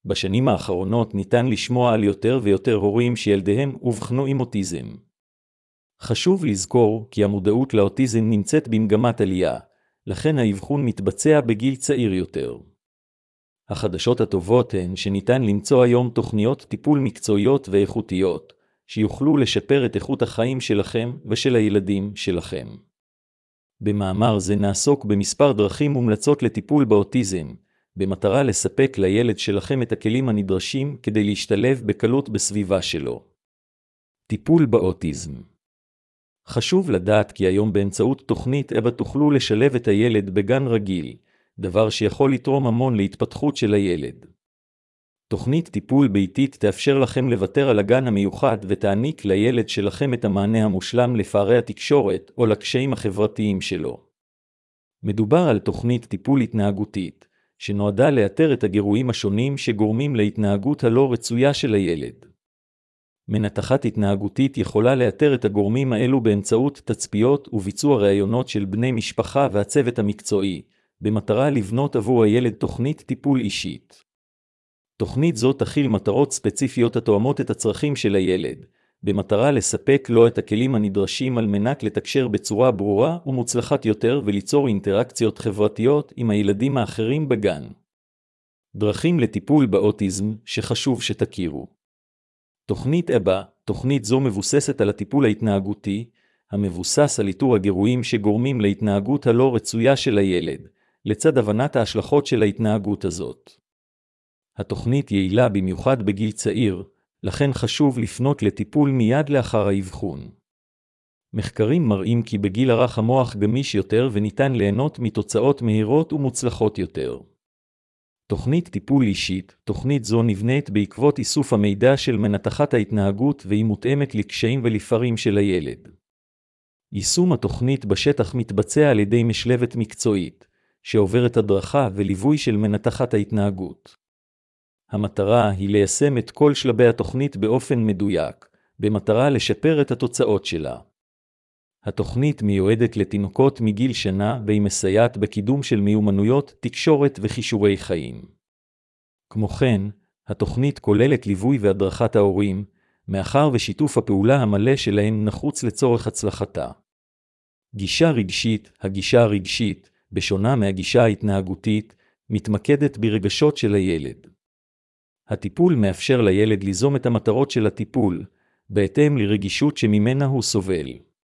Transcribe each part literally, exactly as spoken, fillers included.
בשנים האחרונות ניתן לשמוע על יותר ויותר הורים שילדיהם אובחנו עם אוטיזם. חשוב לזכור כי המודעות לאוטיזם נמצאת במגמת עלייה, לכן האבחון מתבצע בגיל צעיר יותר. החדשות הטובות הן שניתן למצוא היום תוכניות טיפול מקצועיות ואיכותיות, שיוכלו לשפר את איכות החיים שלכם ושל הילדים שלכם. במאמר זה נעסוק במספר דרכים מומלצות לטיפול באוטיזם, במטרה לספק לילד שלכם את הכלים הנדרשים כדי להשתלב בקלות בסביבה שלו. טיפול באוטיזם. חשוב לדעת כי היום באמצעות תוכנית אבא תוכלו לשלב את הילד בגן רגיל, דבר שיכול לתרום המון להתפתחות של הילד. תוכנית טיפול ביתית תאפשר לכם לוותר על הגן המיוחד ותעניק לילד שלכם את המענה המושלם לפערי התקשורת או לקשיים החברתיים שלו. מדובר על תוכנית טיפול התנהגותית, שנועדה לאתר את הגירויים השונים שגורמים להתנהגות הלא רצויה של הילד. מנתחת התנהגותית יכולה לאתר את הגורמים האלו באמצעות תצפיות וביצוע ראיונות של בני משפחה והצוות המקצועי, במטרה לבנות עבור הילד תוכנית טיפול אישית. תוכנית זו תכיל מטרות ספציפיות התואמות את הצרכים של הילד, במטרה לספק לו את הכלים הנדרשים על מנת לתקשר בצורה ברורה ומוצלחת יותר וליצור אינטראקציות חברתיות עם הילדים האחרים בגן. דרכים לטיפול באוטיזם שחשוב שתכירו. תוכנית אבא, תוכנית זו מבוססת על הטיפול ההתנהגותי, המבוסס על איתור הגירויים שגורמים להתנהגות הלא רצויה של הילד, לצד הבנת ההשלכות של ההתנהגות הזאת. התוכנית יעילה במיוחד בגיל צעיר, לכן חשוב לפנות לטיפול מיד לאחר האבחון. מחקרים מראים כי בגיל הרך המוח גמיש יותר וניתן ליהנות מתוצאות מהירות ומוצלחות יותר. תוכנית טיפול אישית, תוכנית זו נבנית בעקבות איסוף המידע של מנתחת ההתנהגות והיא מותאמת לקשיים ולפערים של הילד. יישום התוכנית בשטח מתבצע על ידי משלבת מקצועית, שעוברת הדרכה וליווי של מנתחת ההתנהגות. המטרה היא ליישם את כל שלבי התוכנית באופן מדויק, במטרה לשפר את התוצאות שלה. התוכנית מיועדת לתינוקות מגיל שנה והיא מסייעת בקידום של מיומנויות, תקשורת וכישורי חיים. כמו כן, התוכנית כוללת ליווי והדרכת ההורים, מאחר ושיתוף הפעולה המלא שלהם נחוץ לצורך הצלחתה. גישה רגשית, הגישה הרגשית, בשונה מהגישה ההתנהגותית, מתמקדת ברגשות של הילד. הטיפול מאפשר לילד ליזום את המטרות של הטיפול, בהתאם לרגישות שממנה הוא סובל.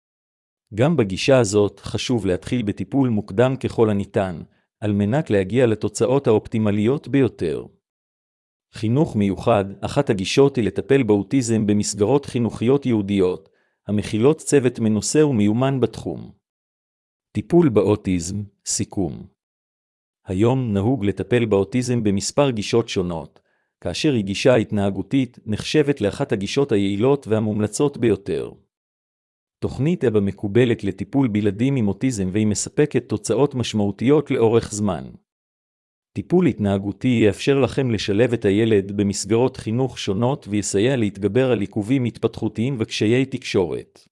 גם בגישה הזאת חשוב להתחיל בטיפול מוקדם ככל הניתן, על מנת להגיע לתוצאות האופטימליות ביותר. חינוך מיוחד, אחת הגישות היא לטפל באוטיזם במסגרות חינוכיות ייעודיות, המכילות צוות מנוסה ומיומן בתחום. טיפול באוטיזם, סיכום. היום נהוג לטפל באוטיזם במספר גישות שונות, כאשר היא גישה התנהגותית נחשבת לאחת הגישות היעילות והמומלצות ביותר. תוכנית אבא מקובלת לטיפול בילדים עם אוטיזם והיא מספקת תוצאות משמעותיות לאורך זמן. טיפול התנהגותי יאפשר לכם לשלב את הילד במסגרות חינוך שונות ויסייע להתגבר על עיכובים התפתחותיים וקשיי תקשורת.